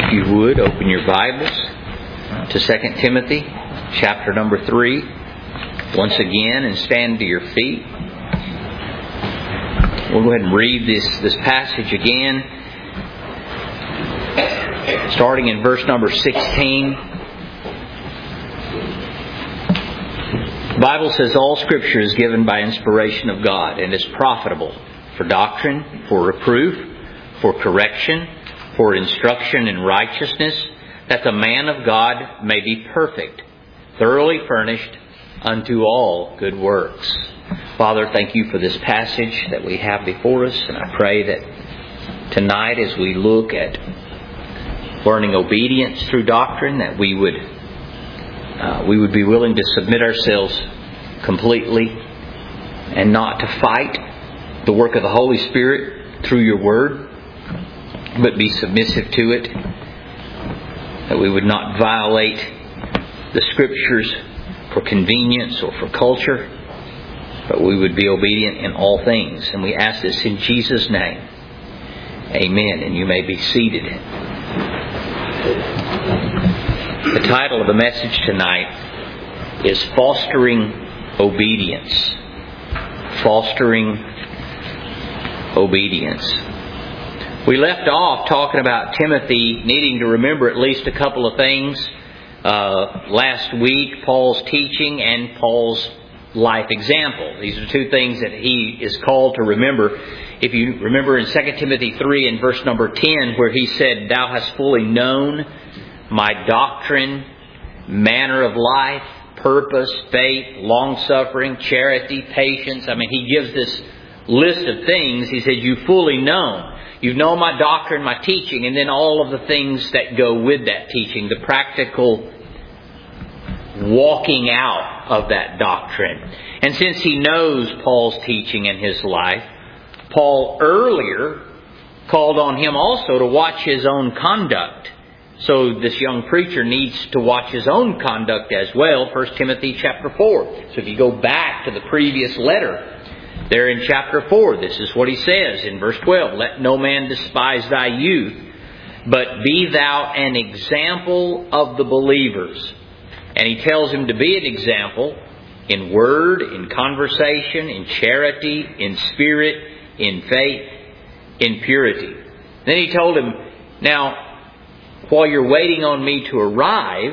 If you would, open your Bibles to 2 Timothy chapter number 3 once again and stand to your feet. We'll go ahead and read this passage again, starting in verse number 16. The Bible says, "All Scripture is given by inspiration of God and is profitable for doctrine, for reproof, for correction, for instruction in righteousness, that the man of God may be perfect, thoroughly furnished unto all good works." Father, thank you for this passage that we have before us, and I pray that tonight as we look at learning obedience through doctrine, that we would be willing to submit ourselves completely and not to fight the work of the Holy Spirit through your Word, but be submissive to it, that we would not violate the Scriptures for convenience or for culture, but we would be obedient in all things. And we ask this in Jesus' name. Amen. And you may be seated. The title of the message tonight is Fostering Obedience. Fostering Obedience. We left off talking about Timothy needing to remember at least a couple of things. Last week, Paul's teaching and Paul's life example. These are two things that he is called to remember. If you remember in 2 Timothy 3 and verse number 10, where he said, "Thou hast fully known my doctrine, manner of life, purpose, faith, long-suffering, charity, patience." I mean, he gives this list of things. He said, "You've fully known. You've known my doctrine, my teaching," and then all of the things that go with that teaching, the practical walking out of that doctrine. And since he knows Paul's teaching in his life, Paul earlier called on him also to watch his own conduct. So this young preacher needs to watch his own conduct as well. 1 Timothy chapter 4. So if you go back to the previous letter, there in chapter 4, this is what he says in verse 12. "Let no man despise thy youth, but be thou an example of the believers." And he tells him to be an example in word, in conversation, in charity, in spirit, in faith, in purity. Then he told him, "Now, while you're waiting on me to arrive,"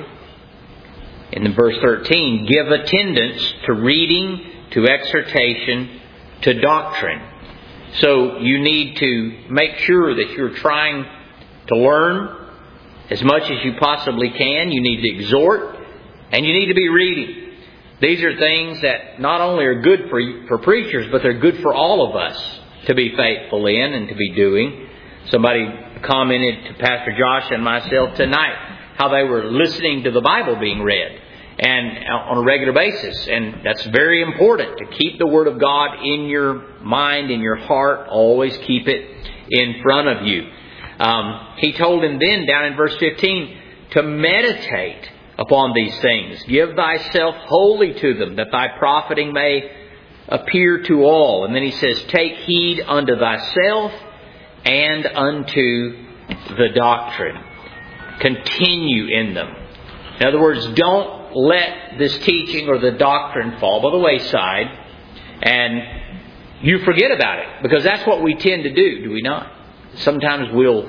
in verse 13, "give attendance to reading, to exhortation, to doctrine." So you need to make sure that you're trying to learn as much as you possibly can. You need to exhort, and you need to be reading. These are things that not only are good for preachers, but they're good for all of us to be faithful in and to be doing. Somebody commented to Pastor Josh and myself tonight how they were listening to the Bible being read and on a regular basis. And that's very important to keep the Word of God in your mind, in your heart. Always keep it in front of you. He told him then down in verse 15 to meditate upon these things. "Give thyself wholly to them, that thy profiting may appear to all." And then he says, "Take heed unto thyself and unto the doctrine." Continue in them. In other words, don't let this teaching or the doctrine fall by the wayside and you forget about it. Because that's what we tend to do we not? Sometimes we'll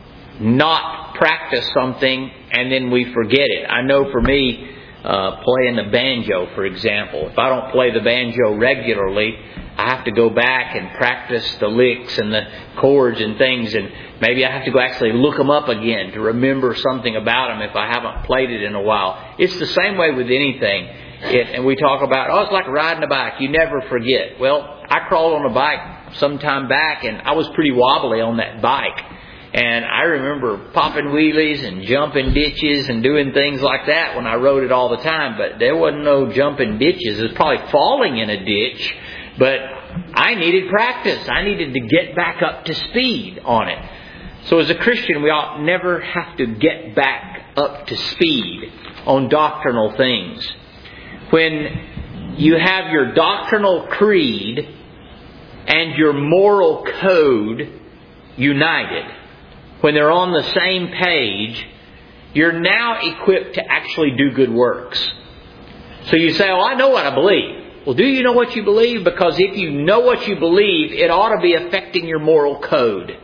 not practice something and then we forget it. I know for me, playing the banjo, for example, if I don't play the banjo regularly, I have to go back and practice the licks and the chords and things, and maybe I have to go actually look them up again to remember something about them if I haven't played it in a while. It's the same way with anything. And we talk about, it's like riding a bike. You never forget. Well, I crawled on a bike some time back, and I was pretty wobbly on that bike. And I remember popping wheelies and jumping ditches and doing things like that when I rode it all the time. But there wasn't no jumping ditches. It was probably falling in a ditch. But I needed practice. I needed to get back up to speed on it. So as a Christian, we ought never have to get back up to speed on doctrinal things. When you have your doctrinal creed and your moral code united, when they're on the same page, you're now equipped to actually do good works. So you say, I know what I believe. Well, do you know what you believe? Because if you know what you believe, it ought to be affecting your moral code.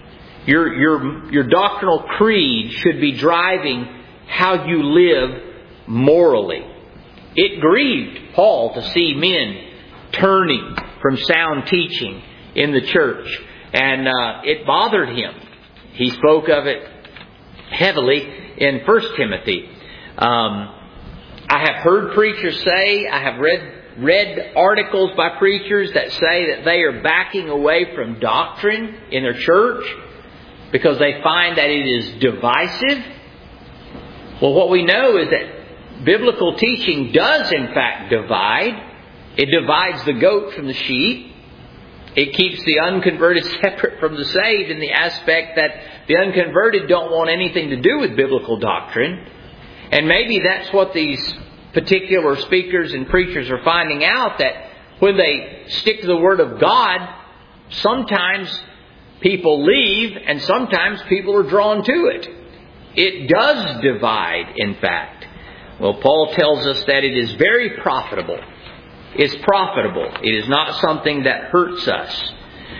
Your doctrinal creed should be driving how you live morally. It grieved Paul to see men turning from sound teaching in the church. And it bothered him. He spoke of it heavily in 1 Timothy. I have heard preachers say, I have read articles by preachers that say that they are backing away from doctrine in their church because they find that it is divisive. Well, what we know is that biblical teaching does in fact divide. It divides the goat from the sheep. It keeps the unconverted separate from the saved in the aspect that the unconverted don't want anything to do with biblical doctrine. And maybe that's what these particular speakers and preachers are finding out, that when they stick to the Word of God, sometimes people leave and sometimes people are drawn to it. It does divide, in fact. Well, Paul tells us that it is very profitable. It's profitable. It is not something that hurts us.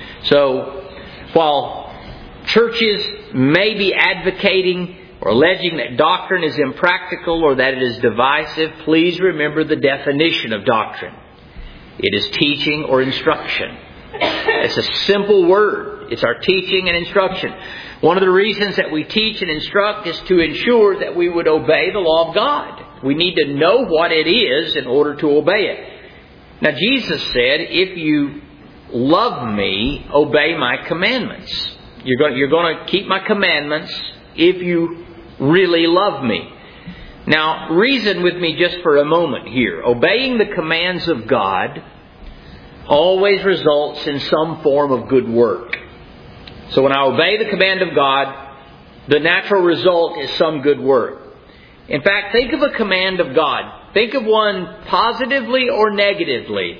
So, while churches may be advocating or alleging that doctrine is impractical or that it is divisive, please remember the definition of doctrine. It is teaching or instruction. It's a simple word. It's our teaching and instruction. One of the reasons that we teach and instruct is to ensure that we would obey the law of God. We need to know what it is in order to obey it. Now, Jesus said, if you love me, obey my commandments. You're going to keep my commandments if you really love me. Now, reason with me just for a moment here. Obeying the commands of God always results in some form of good work. So when I obey the command of God, the natural result is some good work. In fact, think of a command of God. Think of one positively or negatively.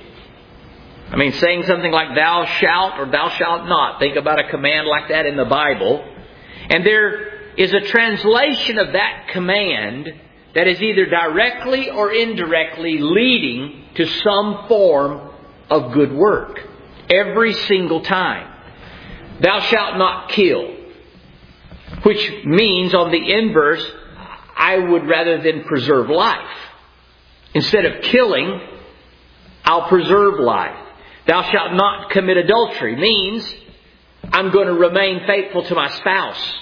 I mean, saying something like thou shalt or thou shalt not. Think about a command like that in the Bible. And there is a translation of that command that is either directly or indirectly leading to some form of good work. Every single time. Thou shalt not kill. Which means on the inverse, I would rather than preserve life. Instead of killing, I'll preserve life. Thou shalt not commit adultery means I'm going to remain faithful to my spouse.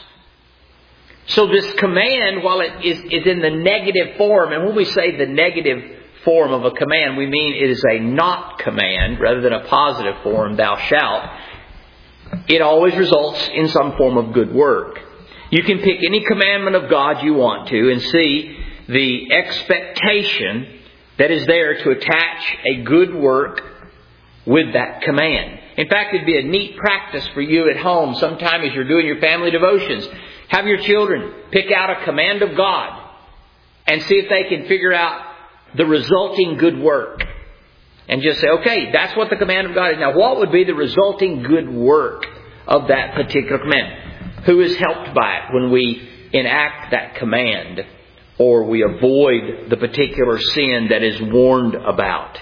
So this command, while it is in the negative form, and when we say the negative form of a command, we mean it is a not command rather than a positive form, thou shalt. It always results in some form of good work. You can pick any commandment of God you want to and see the expectation that is there to attach a good work with that command. In fact, it'd be a neat practice for you at home sometime as you're doing your family devotions. Have your children pick out a command of God and see if they can figure out the resulting good work. And just say, okay, that's what the command of God is. Now, what would be the resulting good work of that particular command? Who is helped by it when we enact that command or we avoid the particular sin that is warned about?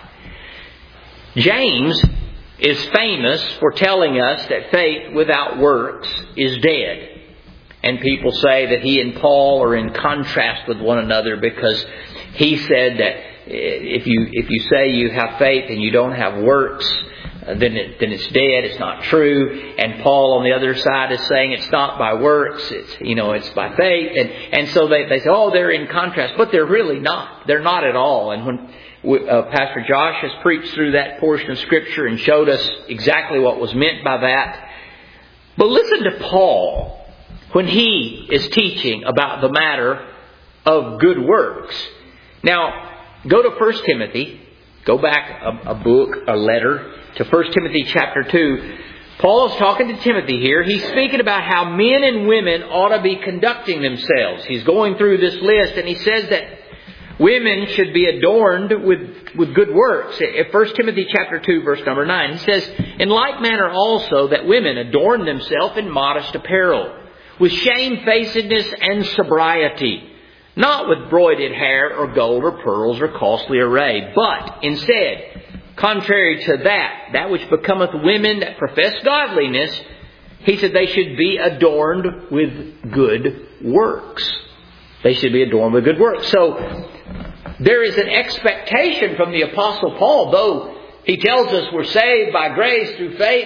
James is famous for telling us that faith without works is dead. And people say that he and Paul are in contrast with one another because he said that if you say you have faith and you don't have works, then it's dead. It's not true. And Paul on the other side is saying it's not by works. It's by faith. And so they say, oh, they're in contrast, but they're really not. They're not at all. And when Pastor Josh has preached through that portion of Scripture and showed us exactly what was meant by that. But listen to Paul when he is teaching about the matter of good works. Now, go to 1 Timothy. Go back a letter to 1 Timothy chapter 2. Paul is talking to Timothy here. He's speaking about how men and women ought to be conducting themselves. He's going through this list and he says that women should be adorned with good works. In 1 Timothy chapter 2 verse number 9, he says, in like manner also that women adorn themselves in modest apparel, with shamefacedness and sobriety, not with broided hair or gold or pearls or costly array, but instead, contrary to that which becometh women that profess godliness, he said they should be adorned with good works. They should be adorned with good works. So, there is an expectation from the Apostle Paul, though he tells us we're saved by grace through faith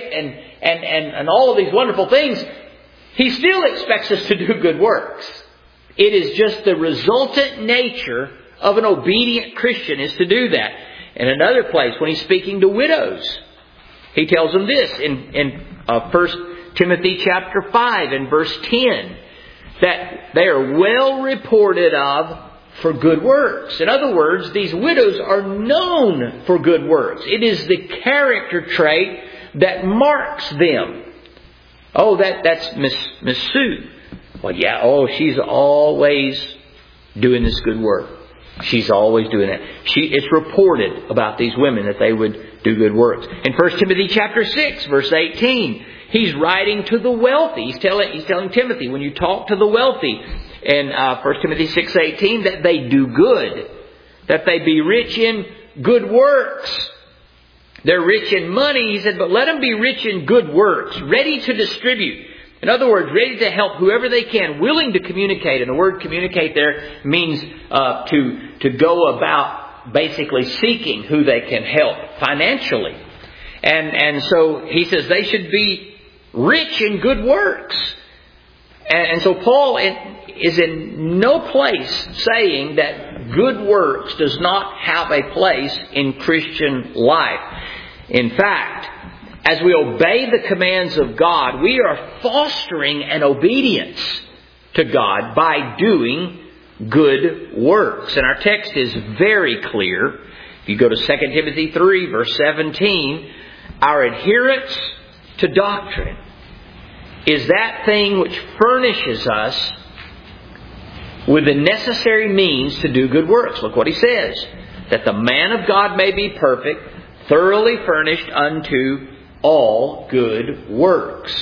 and all of these wonderful things, he still expects us to do good works. It is just the resultant nature of an obedient Christian is to do that. In another place, when he's speaking to widows, he tells them this in 1 Timothy chapter 5 and verse 10, that they are well reported of for good works. In other words, these widows are known for good works. It is the character trait that marks them. Oh, that's Miss Sue. Well, yeah, she's always doing this good work. She's always doing that. It's reported about these women that they would do good works. In 1 Timothy chapter 6, verse 18, he's writing to the wealthy. He's telling Timothy, when you talk to the wealthy, in 1 Timothy 6:18, that they do good, that they be rich in good works. They're rich in money, he said, but let them be rich in good works, ready to distribute. In other words, ready to help whoever they can, willing to communicate. And the word communicate there means to go about basically seeking who they can help financially. And so he says they should be rich in good works. And so Paul is in no place saying that good works does not have a place in Christian life. In fact, as we obey the commands of God, we are fostering an obedience to God by doing good works. And our text is very clear. If you go to 2 Timothy 3, verse 17, our adherence to doctrine is that thing which furnishes us with the necessary means to do good works. Look what he says. That the man of God may be perfect, thoroughly furnished unto all good works.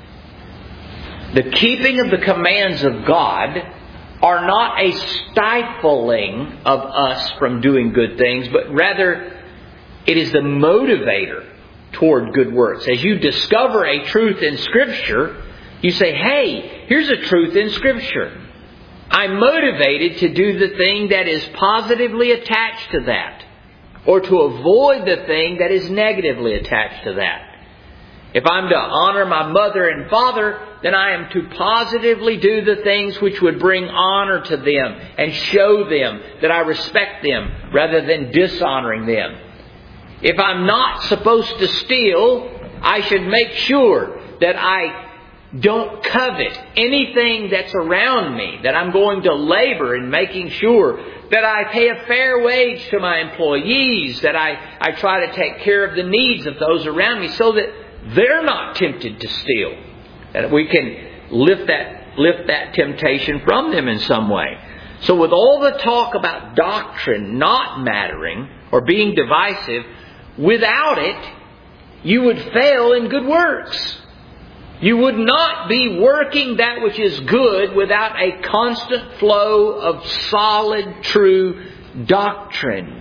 The keeping of the commands of God are not a stifling of us from doing good things, but rather it is the motivator toward good works. As you discover a truth in Scripture, you say, hey, here's a truth in Scripture. I'm motivated to do the thing that is positively attached to that, or to avoid the thing that is negatively attached to that. If I'm to honor my mother and father, then I am to positively do the things which would bring honor to them and show them that I respect them rather than dishonoring them. If I'm not supposed to steal, I should make sure that I don't covet anything that's around me, that I'm going to labor in making sure that I pay a fair wage to my employees, that I try to take care of the needs of those around me so that they're not tempted to steal. That we can lift that temptation from them in some way. So with all the talk about doctrine not mattering or being divisive, without it, you would fail in good works. You would not be working that which is good without a constant flow of solid, true doctrine.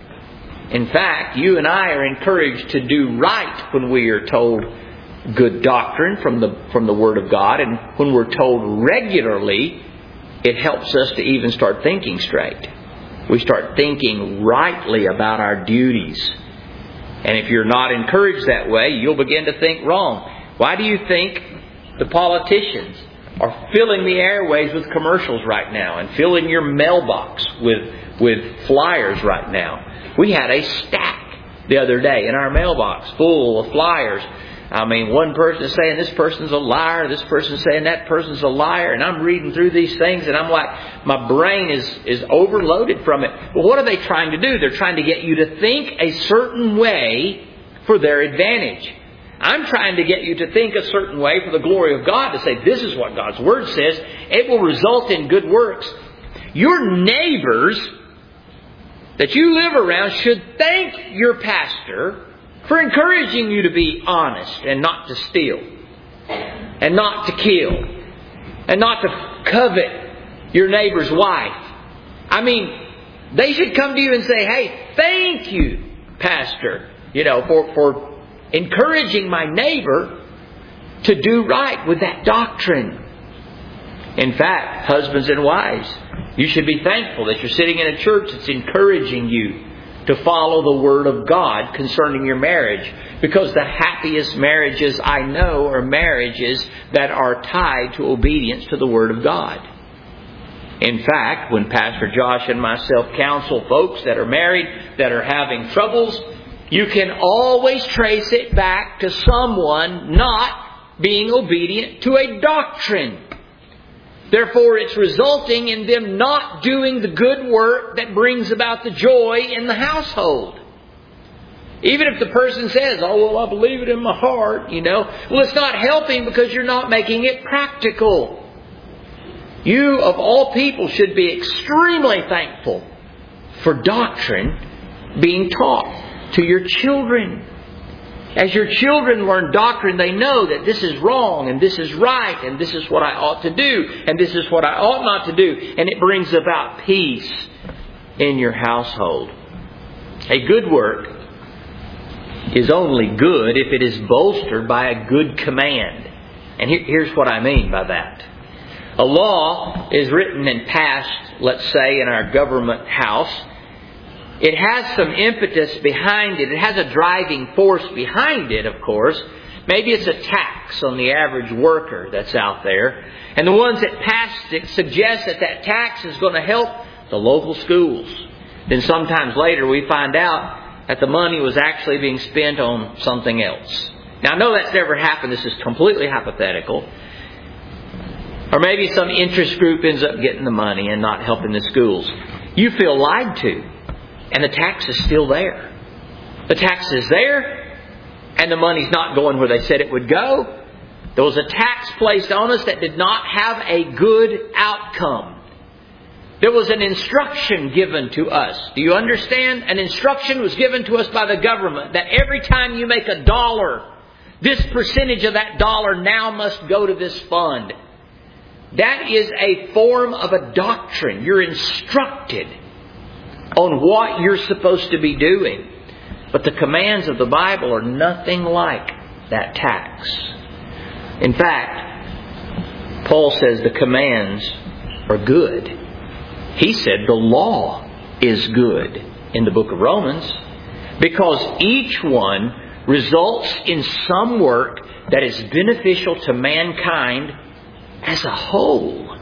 In fact, you and I are encouraged to do right when we are told good doctrine from the Word of God. And when we're told regularly, it helps us to even start thinking straight. We start thinking rightly about our duties. And if you're not encouraged that way, you'll begin to think wrong. Why do you think the politicians are filling the airways with commercials right now and filling your mailbox with flyers right now? We had a stack the other day in our mailbox full of flyers. I mean, one person is saying this person's a liar, this person's saying that person's a liar, and I'm reading through these things and I'm like, my brain is overloaded from it. Well, what are they trying to do? They're trying to get you to think a certain way for their advantage. I'm trying to get you to think a certain way for the glory of God, to say this is what God's Word says. It will result in good works. Your neighbors that you live around should thank your pastor for encouraging you to be honest and not to steal and not to kill and not to covet your neighbor's wife. I mean, they should come to you and say, hey, thank you, Pastor, for encouraging my neighbor to do right with that doctrine. In fact, husbands and wives, you should be thankful that you're sitting in a church that's encouraging you to follow the Word of God concerning your marriage. Because the happiest marriages I know are marriages that are tied to obedience to the Word of God. In fact, when Pastor Josh and myself counsel folks that are married, that are having troubles, you can always trace it back to someone not being obedient to a doctrine. Therefore, it's resulting in them not doing the good work that brings about the joy in the household. Even if the person says, oh, well, I believe it in my heart, Well, it's not helping because you're not making it practical. You, of all people, should be extremely thankful for doctrine being taught to your children. As your children learn doctrine, they know that this is wrong and this is right and this is what I ought to do and this is what I ought not to do. And it brings about peace in your household. A good work is only good if it is bolstered by a good command. And here's what I mean by that. A law is written and passed, let's say, in our government house. It has some impetus behind it. It has a driving force behind it, of course. Maybe it's a tax on the average worker that's out there. And the ones that passed it suggest that tax is going to help the local schools. Then sometimes later we find out that the money was actually being spent on something else. Now I know that's never happened. This is completely hypothetical. Or maybe some interest group ends up getting the money and not helping the schools. You feel lied to. And the tax is still there. The tax is there. And the money's not going where they said it would go. There was a tax placed on us that did not have a good outcome. There was an instruction given to us. Do you understand? An instruction was given to us by the government that every time you make $1, this percentage of that dollar now must go to this fund. That is a form of a doctrine. You're instructed on what you're supposed to be doing. But the commands of the Bible are nothing like that tax. In fact, Paul says the commands are good. He said the law is good in the book of Romans because each one results in some work that is beneficial to mankind as a whole.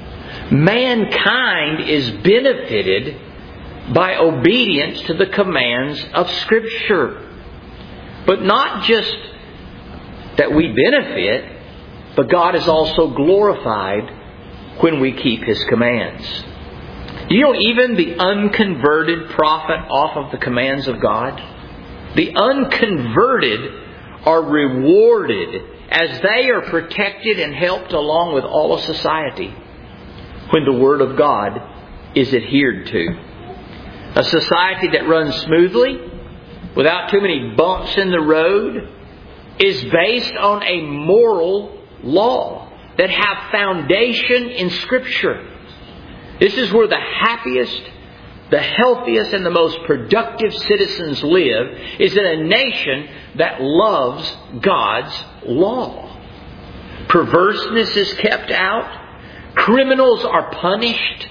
Mankind is benefited by obedience to the commands of Scripture. But not just that we benefit, but God is also glorified when we keep His commands. You know, even the unconverted profit off of the commands of God. The unconverted are rewarded as they are protected and helped along with all of society when the Word of God is adhered to. A society that runs smoothly, without too many bumps in the road, is based on a moral law that have foundation in Scripture. This is where the happiest, the healthiest, and the most productive citizens live, is in a nation that loves God's law. Perverseness is kept out. Criminals are punished.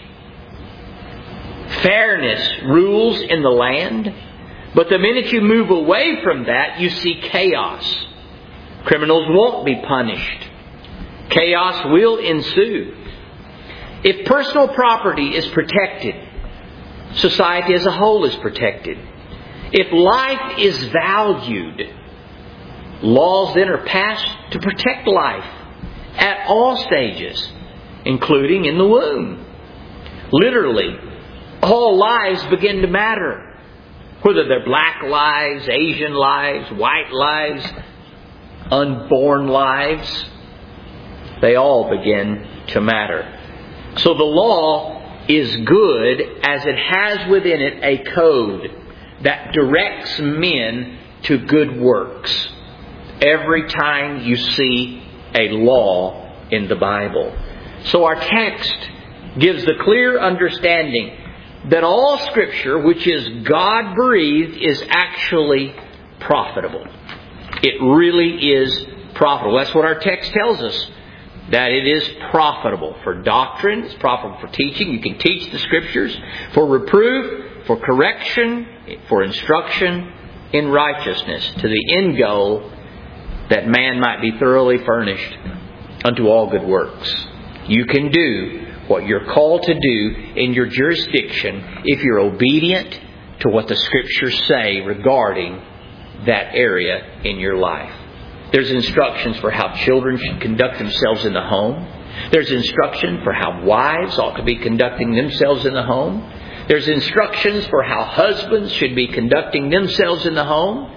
Fairness rules in the land. But the minute you move away from that, you see chaos. Criminals won't be punished. Chaos will ensue. If personal property is protected, society as a whole is protected. If life is valued, laws then are passed to protect life at all stages, including in the womb. Literally, all lives begin to matter. Whether they're black lives, Asian lives, white lives, unborn lives, they all begin to matter. So the law is good as it has within it a code that directs men to good works. Every time you see a law in the Bible. So our text gives the clear understanding that all Scripture, which is God-breathed, is actually profitable. It really is profitable. That's what our text tells us, that it is profitable for doctrine, it's profitable for teaching. You can teach the Scriptures for reproof, for correction, for instruction in righteousness, to the end goal that man might be thoroughly furnished unto all good works. You can do what you're called to do in your jurisdiction if you're obedient to what the Scriptures say regarding that area in your life. There's instructions for how children should conduct themselves in the home. There's instruction for how wives ought to be conducting themselves in the home. There's instructions for how husbands should be conducting themselves in the home.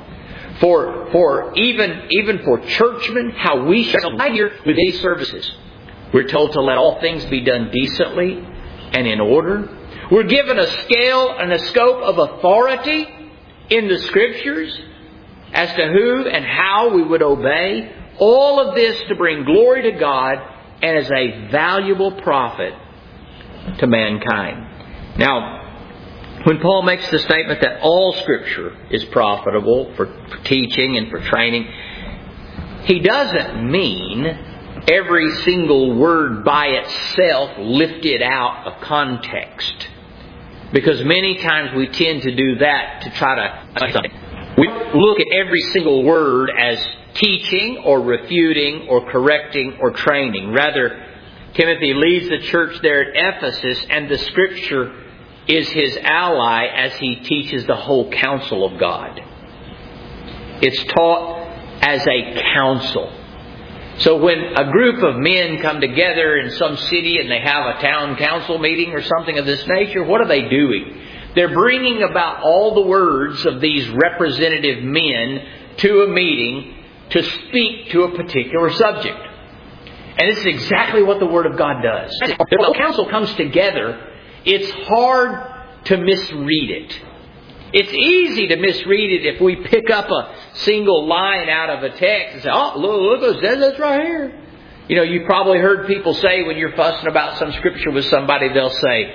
For even for churchmen, how we should abide here with these services. We're told to let all things be done decently and in order. We're given a scale and a scope of authority in the Scriptures as to who and how we would obey. All of this to bring glory to God and as a valuable profit to mankind. Now, when Paul makes the statement that all Scripture is profitable for teaching and for training, he doesn't mean every single word by itself lifted out of context. Because many times we tend to do that to try to... We look at every single word as teaching or refuting or correcting or training. Rather, Timothy leads the church there at Ephesus, and the Scripture is his ally as he teaches the whole counsel of God. It's taught as a counsel. So when a group of men come together in some city and they have a town council meeting or something of this nature, what are they doing? They're bringing about all the words of these representative men to a meeting to speak to a particular subject. And this is exactly what the Word of God does. When the council comes together, it's hard to misread it. It's easy to misread it if we pick up a single line out of a text and say, oh, look, it says that's right here. You know, you've probably heard people say when you're fussing about some Scripture with somebody, they'll say,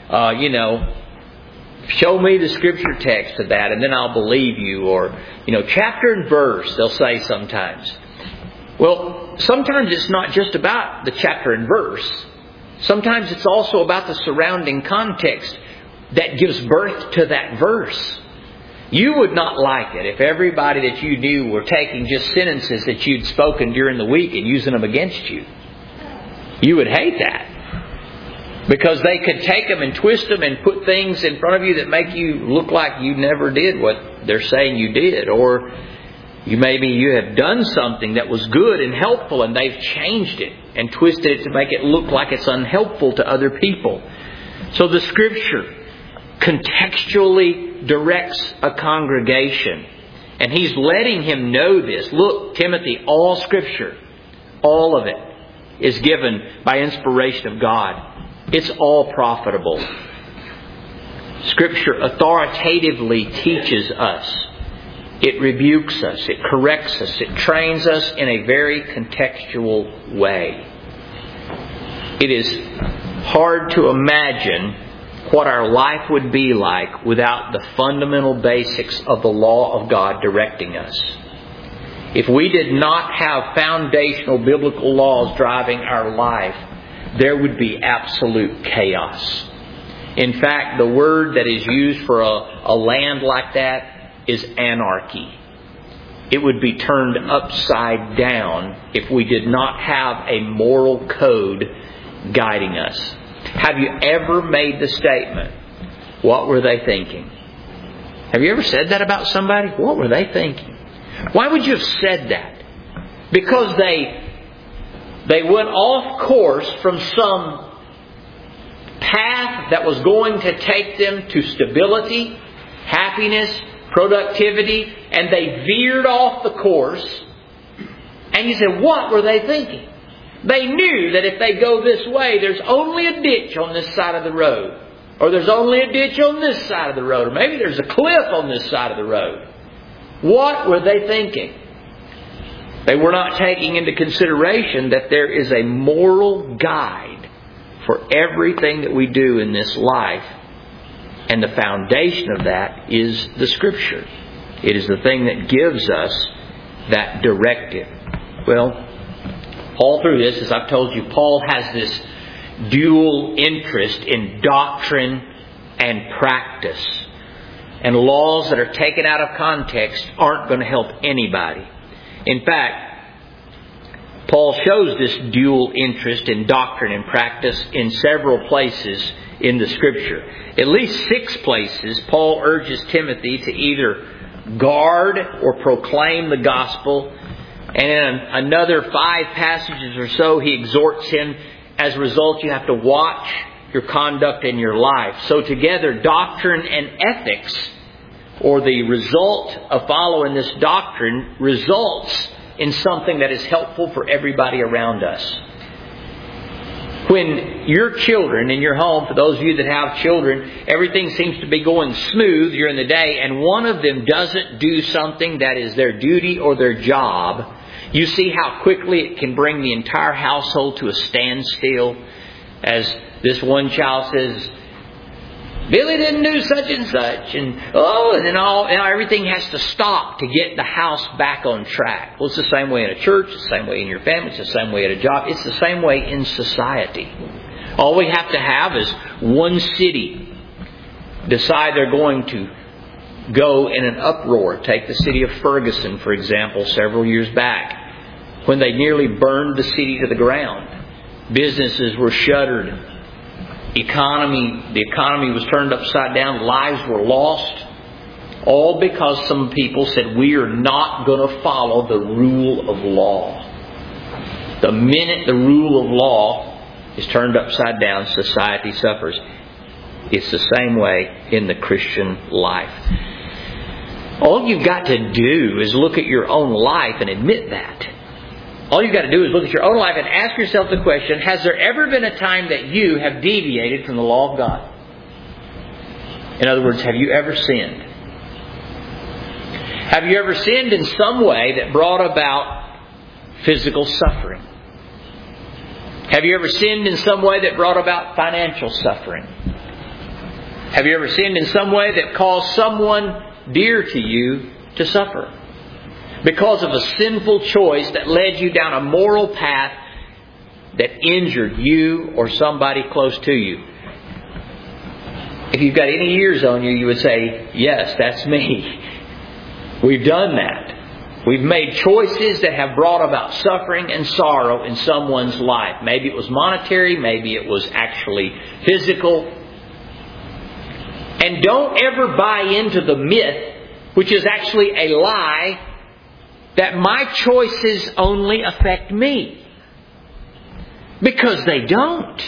show me the Scripture text of that and then I'll believe you. Or, chapter and verse, they'll say sometimes. Well, sometimes it's not just about the chapter and verse. Sometimes it's also about the surrounding context that gives birth to that verse. You would not like it if everybody that you knew were taking just sentences that you'd spoken during the week and using them against you. You would hate that. Because they could take them and twist them and put things in front of you that make you look like you never did what they're saying you did. Or maybe you have done something that was good and helpful and they've changed it and twisted it to make it look like it's unhelpful to other people. So the Scripture contextually directs a congregation. And he's letting him know this. Look, Timothy, all Scripture, all of it, is given by inspiration of God. It's all profitable. Scripture authoritatively teaches us. It rebukes us. It corrects us. It trains us in a very contextual way. It is hard to imagine what our life would be like without the fundamental basics of the law of God directing us. If we did not have foundational biblical laws driving our life, there would be absolute chaos. In fact, the word that is used for a land like that is anarchy. It would be turned upside down if we did not have a moral code guiding us. Have you ever made the statement, what were they thinking? Have you ever said that about somebody? What were they thinking? Why would you have said that? Because they went off course from some path that was going to take them to stability, happiness, productivity, and they veered off the course. And you said, what were they thinking? They knew that if they go this way, there's only a ditch on this side of the road. Or there's only a ditch on this side of the road. Or maybe there's a cliff on this side of the road. What were they thinking? They were not taking into consideration that there is a moral guide for everything that we do in this life. And the foundation of that is the Scripture. It is the thing that gives us that directive. Well, all through this, as I've told you, Paul has this dual interest in doctrine and practice. And laws that are taken out of context aren't going to help anybody. In fact, Paul shows this dual interest in doctrine and practice in several places in the Scripture. At least 6 places, Paul urges Timothy to either guard or proclaim the gospel. And in another 5 passages or so, he exhorts him, as a result, you have to watch your conduct in your life. So together, doctrine and ethics, or the result of following this doctrine, results in something that is helpful for everybody around us. When your children in your home, for those of you that have children, everything seems to be going smooth during the day, and one of them doesn't do something that is their duty or their job, you see how quickly it can bring the entire household to a standstill. As this one child says, Billy didn't do such and such, and everything has to stop to get the house back on track. Well, it's the same way in a church, it's the same way in your family, it's the same way at a job, it's the same way in society. All we have to have is one city decide they're going to go in an uproar. Take the city of Ferguson, for example, several years back, when they nearly burned the city to the ground. Businesses were shuttered. The economy was turned upside down. Lives were lost. All because some people said, we are not going to follow the rule of law. The minute the rule of law is turned upside down, society suffers. It's the same way in the Christian life. All you've got to do is look at your own life and admit that. All you've got to do is look at your own life and ask yourself the question, has there ever been a time that you have deviated from the law of God? In other words, have you ever sinned? Have you ever sinned in some way that brought about physical suffering? Have you ever sinned in some way that brought about financial suffering? Have you ever sinned in some way that caused someone dear to you to suffer? Because of a sinful choice that led you down a moral path that injured you or somebody close to you. If you've got any years on you, you would say, yes, that's me. We've done that. We've made choices that have brought about suffering and sorrow in someone's life. Maybe it was monetary, maybe it was actually physical. And don't ever buy into the myth, which is actually a lie, that my choices only affect me. Because they don't.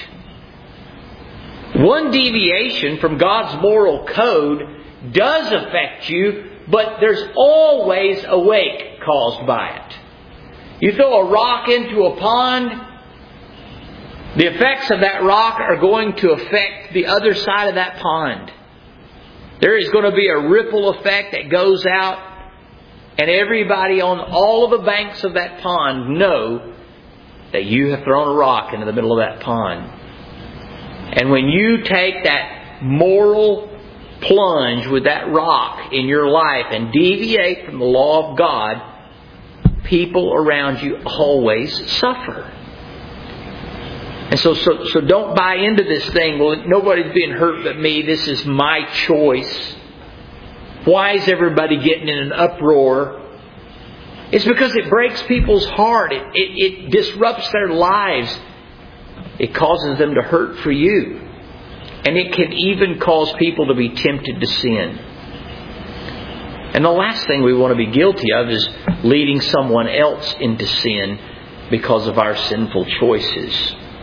One deviation from God's moral code does affect you, but there's always a wake caused by it. You throw a rock into a pond, the effects of that rock are going to affect the other side of that pond. There is going to be a ripple effect that goes out, and everybody on all of the banks of that pond know that you have thrown a rock into the middle of that pond. And when you take that moral plunge with that rock in your life and deviate from the law of God, people around you always suffer. And so don't buy into this thing, well, nobody's being hurt but me, this is my choice. Why is everybody getting in an uproar? It's because it breaks people's heart. It disrupts their lives. It causes them to hurt for you. And it can even cause people to be tempted to sin. And the last thing we want to be guilty of is leading someone else into sin because of our sinful choices.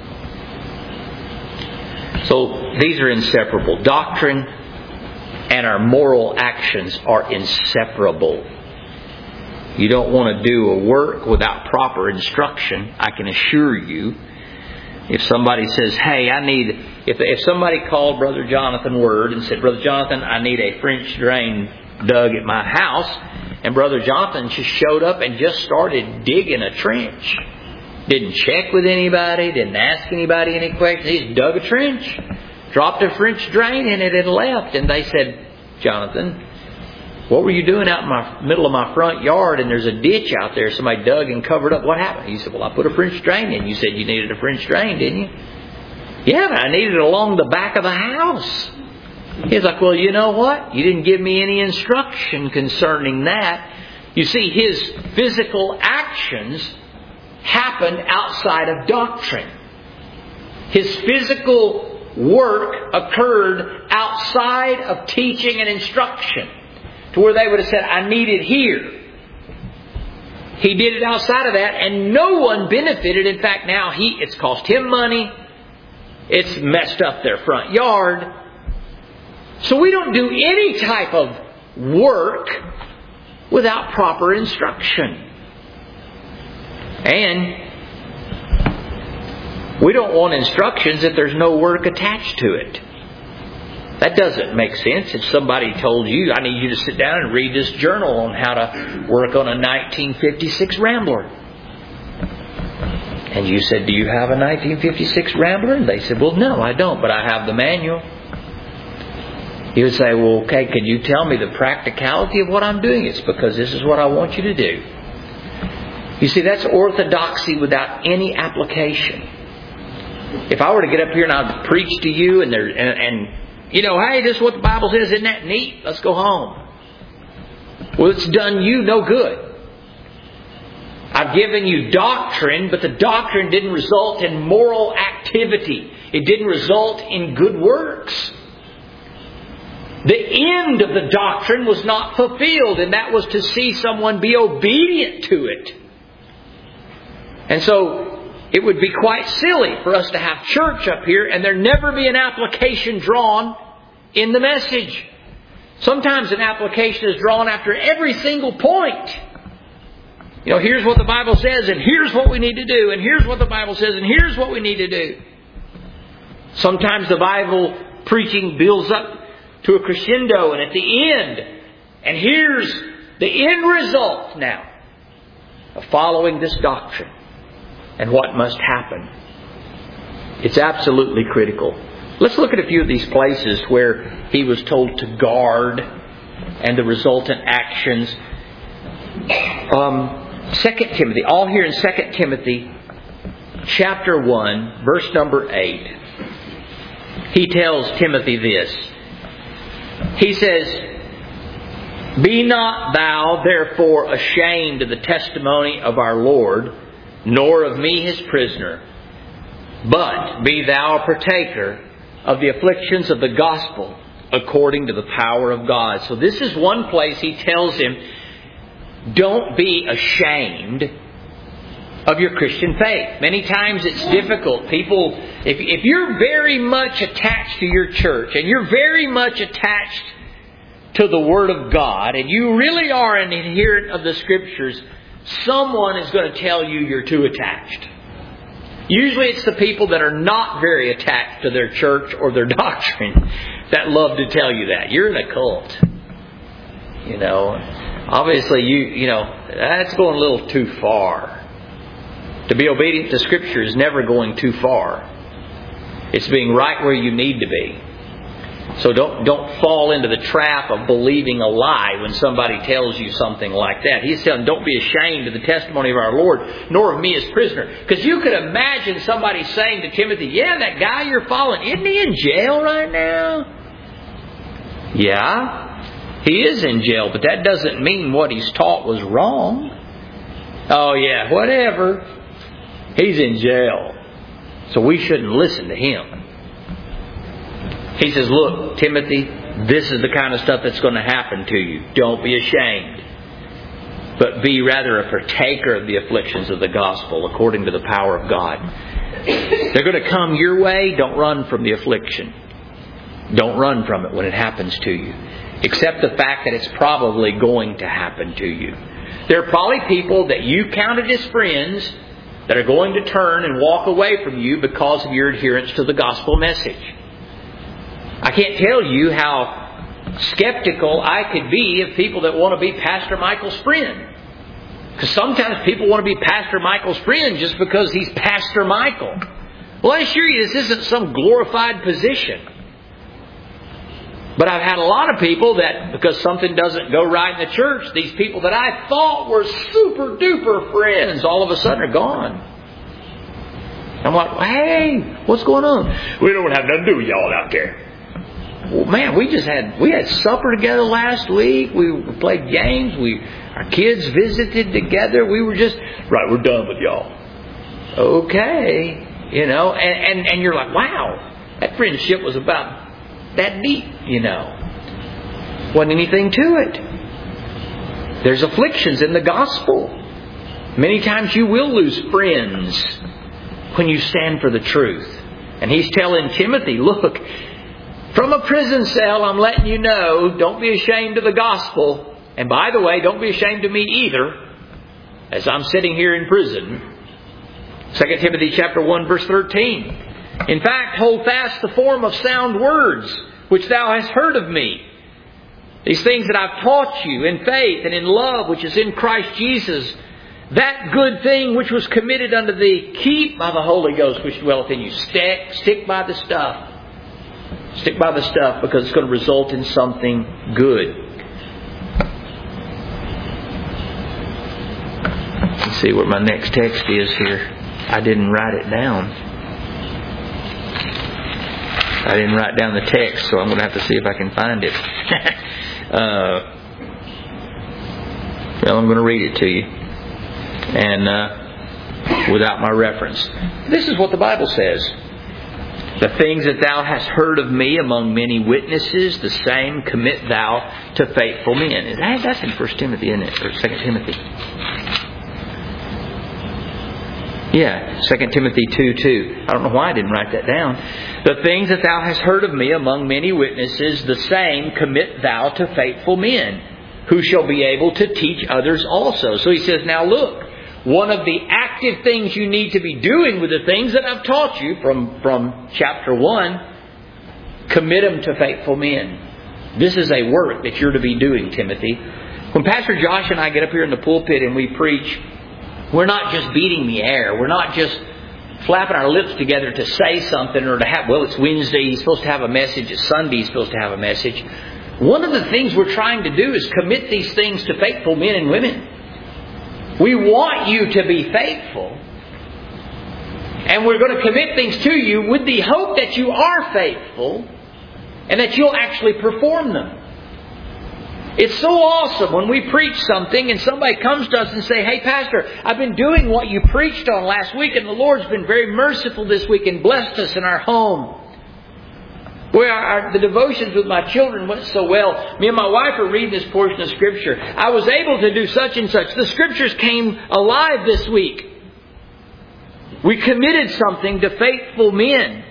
So these are inseparable. Doctrine and our moral actions are inseparable. You don't want to do a work without proper instruction, I can assure you. If somebody says, hey, if somebody called Brother Jonathan Word and said, Brother Jonathan, I need a French drain dug at my house, and Brother Jonathan just showed up and just started digging a trench, Didn't check with anybody, didn't ask anybody any questions. He just dug a trench, dropped a French drain in it and left. And they said, Jonathan, what were you doing out in the middle of my front yard and there's a ditch out there somebody dug and covered up? What happened? He said, well, I put a French drain in. You said you needed a French drain, didn't you? Yeah, but I needed it along the back of the house. He's like, well, you know what? You didn't give me any instruction concerning that. You see, his physical actions happened outside of doctrine. His physical work occurred outside of teaching and instruction, to where they would have said, I need it here. He did it outside of that, and no one benefited. In fact, now it's cost him money. It's messed up their front yard. So we don't do any type of work without proper instruction. And we don't want instructions if there's no work attached to it. That doesn't make sense. If somebody told you, I need you to sit down and read this journal on how to work on a 1956 Rambler. And you said, do you have a 1956 Rambler? And they said, well, no, I don't, but I have the manual. You would say, well, okay, could you tell me the practicality of what I'm doing? It's because this is what I want you to do. You see, that's orthodoxy without any application. If I were to get up here and I would preach to you and you know, hey, this is what the Bible says, isn't that neat? Let's go home. Well, it's done you no good. I've given you doctrine, but the doctrine didn't result in moral activity. It didn't result in good works. The end of the doctrine was not fulfilled, and that was to see someone be obedient to it. And so it would be quite silly for us to have church up here and there never be an application drawn in the message. Sometimes an application is drawn after every single point. You know, here's what the Bible says, and here's what we need to do, and here's what the Bible says, and here's what we need to do. Sometimes the Bible preaching builds up to a crescendo, and at the end, and here's the end result now of following this doctrine and what must happen. It's absolutely critical. Let's look at a few of these places where he was told to guard and the resultant actions. 2 Timothy, all here in 2 Timothy chapter 1, verse number 8. He tells Timothy this. He says, be not thou therefore ashamed of the testimony of our Lord, nor of me his prisoner, but be thou a partaker of the afflictions of the gospel according to the power of God. So this is one place he tells him, don't be ashamed of your Christian faith. Many times it's difficult. People, if you're very much attached to your church and you're very much attached to the Word of God and you really are an adherent of the Scriptures, someone is going to tell you you're too attached. Usually it's the people that are not very attached to their church or their doctrine that love to tell you that. You're in a cult. You know, obviously you know, that's going a little too far. To be obedient to Scripture is never going too far. It's being right where you need to be. So don't fall into the trap of believing a lie when somebody tells you something like that. He's telling, don't be ashamed of the testimony of our Lord, nor of me as prisoner. Because you could imagine somebody saying to Timothy, yeah, that guy you're following, isn't he in jail right now? Yeah, he is in jail, but that doesn't mean what he's taught was wrong. Oh yeah, whatever. He's in jail. So we shouldn't listen to him. He says, look, Timothy, this is the kind of stuff that's going to happen to you. Don't be ashamed, but be rather a partaker of the afflictions of the gospel according to the power of God. They're going to come your way. Don't run from the affliction. Don't run from it when it happens to you. Accept the fact that it's probably going to happen to you. There are probably people that you counted as friends that are going to turn and walk away from you because of your adherence to the gospel message. I can't tell you how skeptical I could be of people that want to be Pastor Michael's friend. Because sometimes people want to be Pastor Michael's friend just because he's Pastor Michael. Well, I assure you, this isn't some glorified position. But I've had a lot of people that, because something doesn't go right in the church, these people that I thought were super duper friends, all of a sudden are gone. I'm like, hey, what's going on? We don't have nothing to do with y'all out there. Well, man, we had supper together last week. We played games. Our kids visited together. We were just, right, we're done with y'all. Okay. You know, and you're like, wow, that friendship was about that deep, you know. Wasn't anything to it. There's afflictions in the gospel. Many times you will lose friends when you stand for the truth. And he's telling Timothy, look, from a prison cell, I'm letting you know, don't be ashamed of the gospel. And by the way, don't be ashamed of me either, as I'm sitting here in prison. 2 Timothy chapter 1, verse 13. In fact, hold fast the form of sound words, which thou hast heard of me. These things that I've taught you in faith and in love, which is in Christ Jesus. That good thing which was committed unto thee, keep by the Holy Ghost which dwelleth in you. Stick by the stuff. Stick by the stuff, because it's going to result in something good. Let's see what my next text is here. I didn't write it down. I didn't write down the text, so I'm going to have to see if I can find it. Well, I'm going to read it to you. And without my reference. This is what the Bible says. The things that thou hast heard of me among many witnesses, the same commit thou to faithful men. That's in 1 Timothy, isn't it? Or 2 Timothy. Yeah, 2 Timothy 2:2. I don't know why I didn't write that down. The things that thou hast heard of me among many witnesses, the same commit thou to faithful men, who shall be able to teach others also. So he says, now look, one of the active things you need to be doing with the things that I've taught you from chapter 1, commit them to faithful men. This is a work that you're to be doing, Timothy. When Pastor Josh and I get up here in the pulpit and we preach, we're not just beating the air. We're not just flapping our lips together to say something or to have, well, it's Wednesday, he's supposed to have a message. It's Sunday, he's supposed to have a message. One of the things we're trying to do is commit these things to faithful men and women. We want you to be faithful. And we're going to commit things to you with the hope that you are faithful and that you'll actually perform them. It's so awesome when we preach something and somebody comes to us and say, hey, Pastor, I've been doing what you preached on last week and the Lord's been very merciful this week and blessed us in our home. Where the devotions with my children went so well. Me and my wife are reading this portion of Scripture. I was able to do such and such. The Scriptures came alive this week. We committed something to faithful men.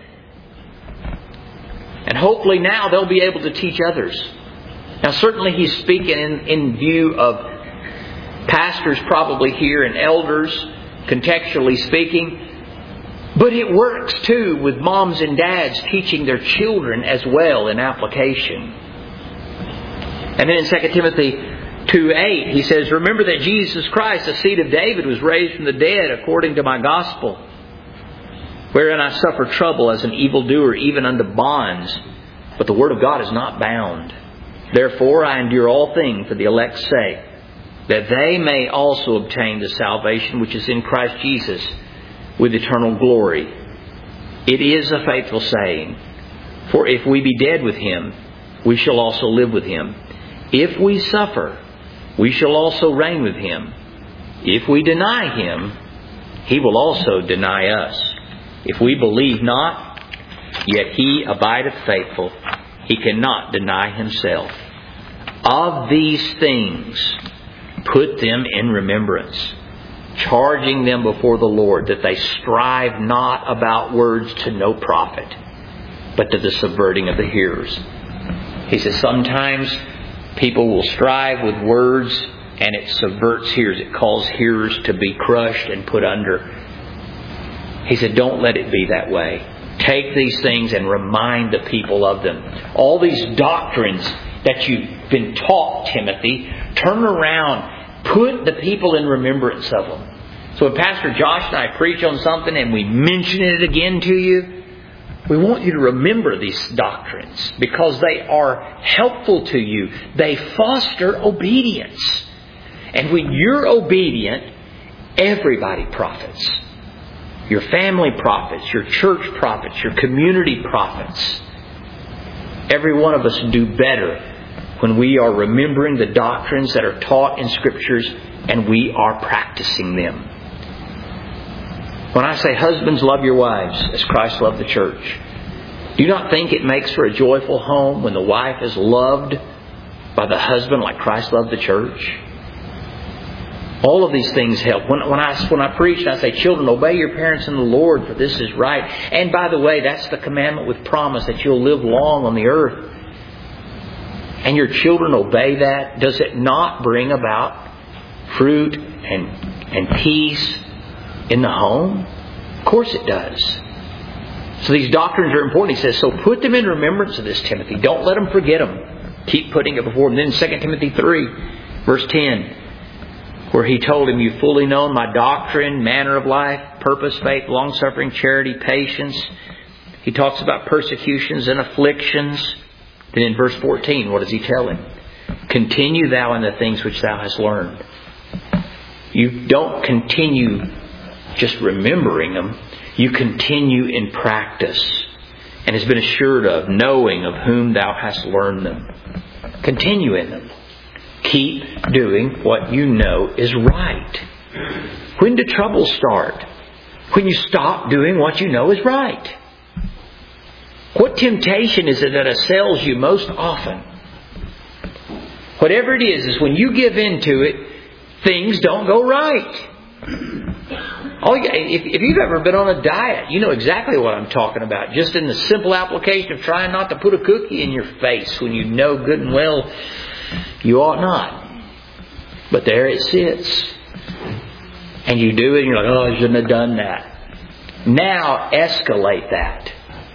And hopefully now they'll be able to teach others. Now certainly he's speaking in view of pastors probably here and elders, contextually speaking. But it works too with moms and dads teaching their children as well in application. And then in 2 Timothy 2:8 he says, remember that Jesus Christ, the seed of David, was raised from the dead according to my gospel, wherein I suffer trouble as an evildoer, even unto bonds. But the word of God is not bound. Therefore I endure all things for the elect's sake, that they may also obtain the salvation which is in Christ Jesus with eternal glory. It is a faithful saying, for if we be dead with Him, we shall also live with Him. If we suffer, we shall also reign with Him. If we deny Him, He will also deny us. If we believe not, yet He abideth faithful. He cannot deny Himself. Of these things, put them in remembrance, charging them before the Lord, that they strive not about words to no profit, but to the subverting of the hearers. He says sometimes people will strive with words and it subverts hearers. It causes hearers to be crushed and put under. He said, don't let it be that way. Take these things and remind the people of them. All these doctrines that you've been taught, Timothy, turn around, Put the people in remembrance of them. So when Pastor Josh and I preach on something and we mention it again to you, we want you to remember these doctrines because they are helpful to you. They foster obedience. And when you're obedient, everybody profits. Your family profits, your church profits, your community profits. Every one of us do better when we are remembering the doctrines that are taught in Scriptures and we are practicing them. When I say husbands, love your wives as Christ loved the church, do you not think it makes for a joyful home when the wife is loved by the husband like Christ loved the church? All of these things help. When I preach and I say, children, obey your parents in the Lord, for this is right. And by the way, that's the commandment with promise that you'll live long on the earth. And your children obey that. Does it not bring about fruit and peace in the home? Of course it does. So these doctrines are important. He says, so put them in remembrance of this, Timothy. Don't let them forget them. Keep putting it before them. Then 2 Timothy 3, verse 10. Where he told him, you've fully known my doctrine, manner of life, purpose, faith, long-suffering, charity, patience. He talks about persecutions and afflictions. Then in verse 14, what does he tell him? Continue thou in the things which thou hast learned. You don't continue just remembering them. You continue in practice and has been assured of, knowing of whom thou hast learned them. Continue in them. Keep doing what you know is right. When do troubles start? When you stop doing what you know is right. What temptation is it that assails you most often? Whatever it is when you give in to it, things don't go right. If you've ever been on a diet, you know exactly what I'm talking about. Just in the simple application of trying not to put a cookie in your face when you know good and well you ought not. But there it sits. And you do it and you're like, oh, I shouldn't have done that. Now escalate that.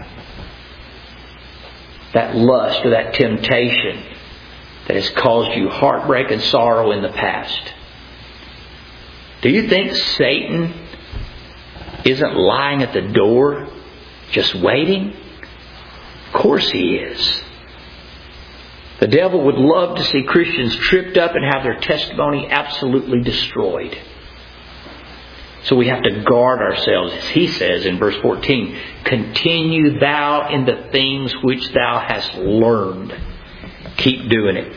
That lust or that temptation that has caused you heartbreak and sorrow in the past. Do you think Satan isn't lying at the door just waiting? Of course he is. The devil would love to see Christians tripped up and have their testimony absolutely destroyed. So we have to guard ourselves. As he says in verse 14, continue thou in the things which thou hast learned. Keep doing it.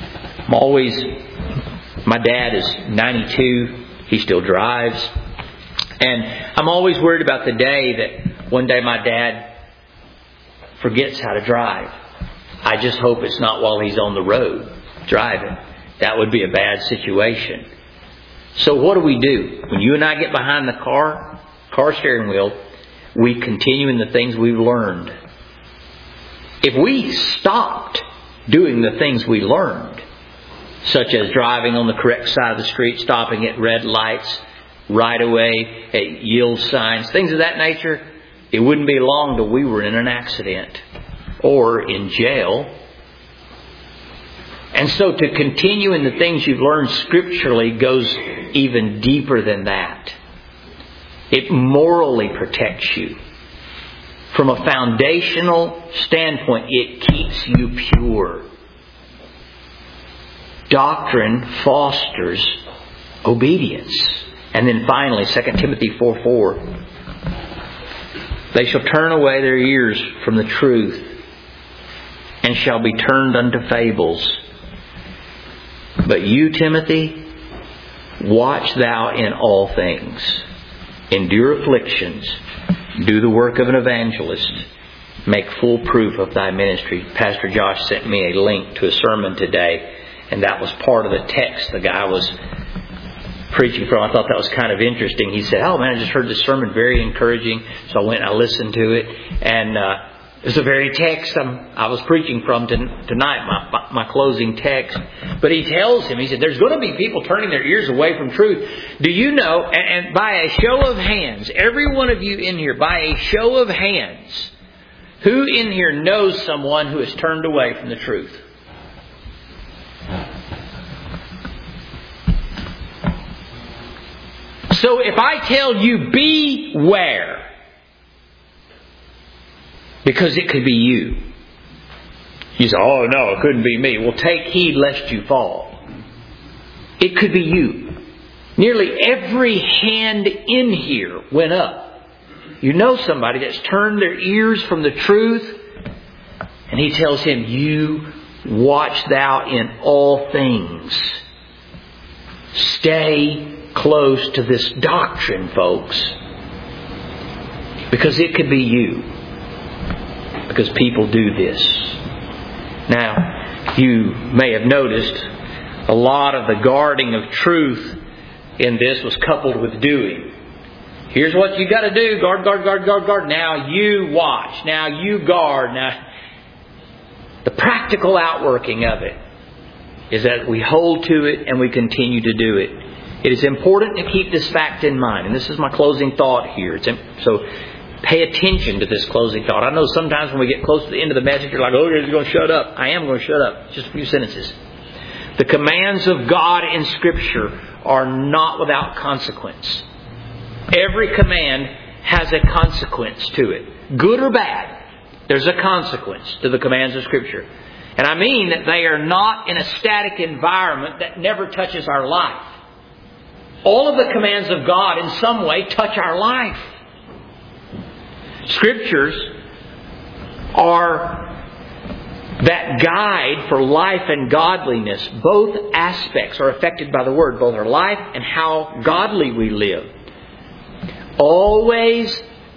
My dad is 92. He still drives. And I'm always worried about the day that one day my dad forgets how to drive. I just hope it's not while he's on the road driving. That would be a bad situation. So what do? When you and I get behind the car steering wheel, we continue in the things we've learned. If we stopped doing the things we learned, such as driving on the correct side of the street, stopping at red lights, right away, at yield signs, things of that nature, it wouldn't be long till we were in an accident or in jail. And so to continue in the things you've learned scripturally goes even deeper than that. It morally protects you. From a foundational standpoint, it keeps you pure. Doctrine fosters obedience. And then finally, 2 Timothy 4:4. They shall turn away their ears from the truth and shall be turned unto fables. But you, Timothy, watch thou in all things. Endure afflictions. Do the work of an evangelist. Make full proof of thy ministry. Pastor Josh sent me a link to a sermon today, and that was part of the text the guy was preaching from. I thought that was kind of interesting. He said, oh man, I just heard this sermon, very encouraging. So I went and I listened to it, and it was the very text I was preaching from tonight, my closing text. But he tells him, he said, there's going to be people turning their ears away from truth. Do you know, and by a show of hands, every one of you in here, by a show of hands, who in here knows someone who has turned away from the truth? So if I tell you beware, because it could be you. You say, oh no, it couldn't be me. Well, take heed lest you fall. It could be you. Nearly every hand in here went up. You know somebody that's turned their ears from the truth, and he tells him, you watch thou in all things. Stay close to this doctrine, folks. Because it could be you. Because people do this. Now, you may have noticed a lot of the guarding of truth in this was coupled with doing. Here's what you got to do. Guard, guard, guard, guard, guard. Now you watch. Now you guard. Now, the practical outworking of it is that we hold to it and we continue to do it. It is important to keep this fact in mind. And this is my closing thought here. So pay attention to this closing thought. I know sometimes when we get close to the end of the message, you're like, oh, you're going to shut up. I am going to shut up. Just a few sentences. The commands of God in Scripture are not without consequence. Every command has a consequence to it. Good or bad, there's a consequence to the commands of Scripture. And I mean that they are not in a static environment that never touches our life. All of the commands of God in some way touch our life. Scriptures are that guide for life and godliness. Both aspects are affected by the Word, both our life and how godly we live. Always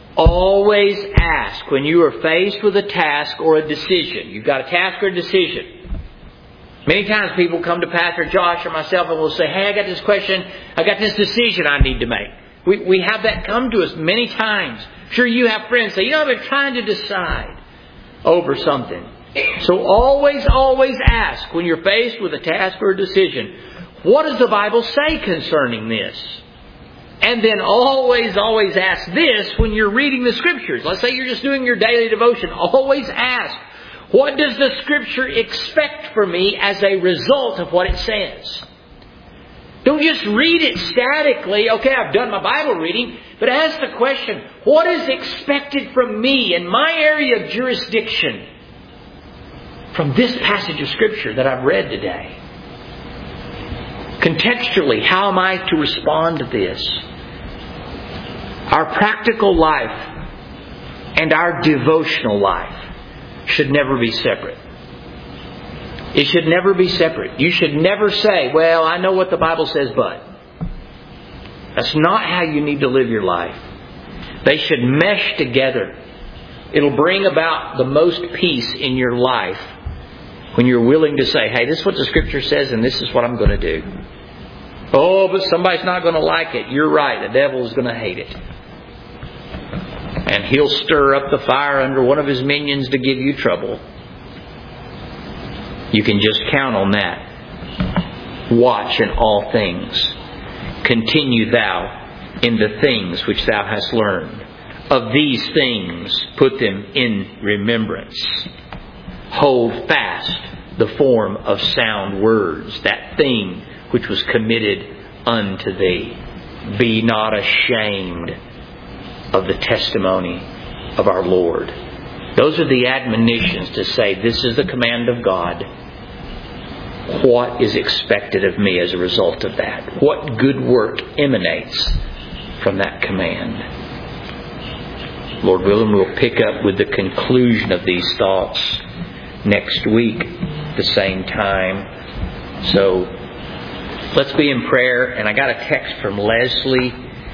ask when you are faced with a task or a decision. You've got a task or a decision. Many times people come to Pastor Josh or myself and will say, hey, I got this question, I got this decision I need to make. We have that come to us many times. Sure, you have friends say, I've been trying to decide over something. So always ask when you're faced with a task or a decision, what does the Bible say concerning this? And then always ask this when you're reading the Scriptures. Let's say you're just doing your daily devotion. Always ask, what does the Scripture expect from me as a result of what it says? Don't just read it statically. Okay, I've done my Bible reading. But ask the question, what is expected from me in my area of jurisdiction from this passage of Scripture that I've read today? Contextually, how am I to respond to this? Our practical life and our devotional life should never be separate. It should never be separate. You should never say, well, I know what the Bible says, but. That's not how you need to live your life. They should mesh together. It'll bring about the most peace in your life when you're willing to say, hey, this is what the Scripture says and this is what I'm going to do. Oh, but somebody's not going to like it. You're right. The devil is going to hate it. And he'll stir up the fire under one of his minions to give you trouble. You can just count on that. Watch in all things. Continue thou in the things which thou hast learned. Of these things put them in remembrance. Hold fast the form of sound words, that thing which was committed unto thee. Be not ashamed of the testimony of our Lord. Those are the admonitions to say, this is the command of God. What is expected of me as a result of that? What good work emanates from that command? Lord willing, we'll pick up with the conclusion of these thoughts next week at the same time. So let's be in prayer. And I got a text from Leslie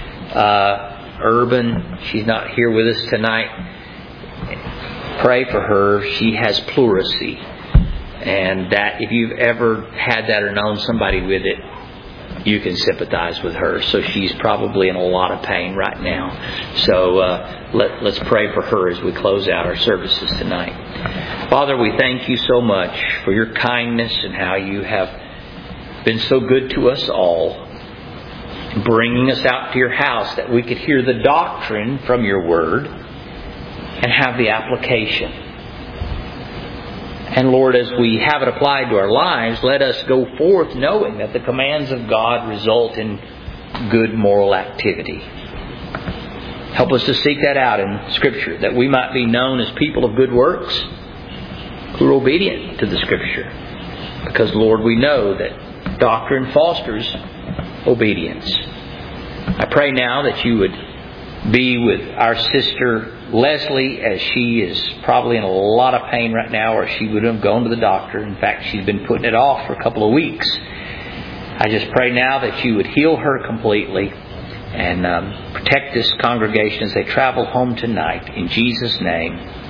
Urban. She's not here with us tonight. Pray for her. She has pleurisy. And that if you've ever had that or known somebody with it, you can sympathize with her. So she's probably in a lot of pain right now. So let's pray for her as we close out our services tonight. Father, we thank you so much for your kindness and how you have been so good to us all, bringing us out to your house that we could hear the doctrine from your word and have the application. And Lord, as we have it applied to our lives, let us go forth knowing that the commands of God result in good moral activity. Help us to seek that out in Scripture, that we might be known as people of good works who are obedient to the Scripture. Because, Lord, we know that doctrine fosters obedience. I pray now that you would be with our sister Leslie, as she is probably in a lot of pain right now, or she would have gone to the doctor. In fact, she's been putting it off for a couple of weeks. I just pray now that you would heal her completely and protect this congregation as they travel home tonight. In Jesus' name,